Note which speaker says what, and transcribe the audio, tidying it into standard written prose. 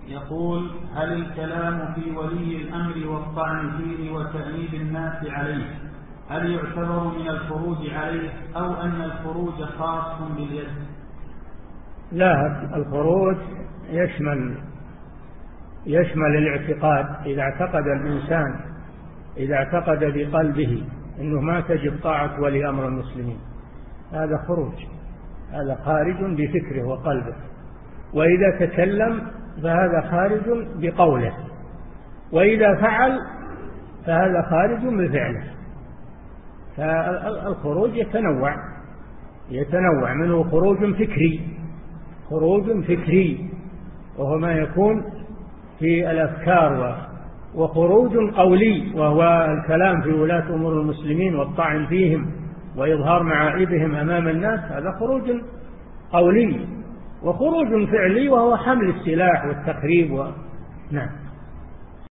Speaker 1: يقول: هل الكلام في ولي الأمر والطعن فيه وتأنيب الناس عليه هل يعتبر من الخروج عليه أو أن الخروج خاص باليد؟
Speaker 2: لا، الخروج يشمل الاعتقاد. إذا اعتقد بقلبه أنه ما تجب طاعة ولي أمر المسلمين هذا خروج، هذا خارج بفكره وقلبه. وإذا تكلم فهذا خارج بقوله، وإذا فعل فهذا خارج بفعله. فالخروج يتنوع منه خروج فكري وهو ما يكون في الأفكار، وخروج قولي وهو الكلام في ولاة أمور المسلمين والطعن فيهم وإظهار معائبهم أمام الناس، هذا خروج قولي. وخروج فعلي وهو حمل السلاح والتخريب نعم.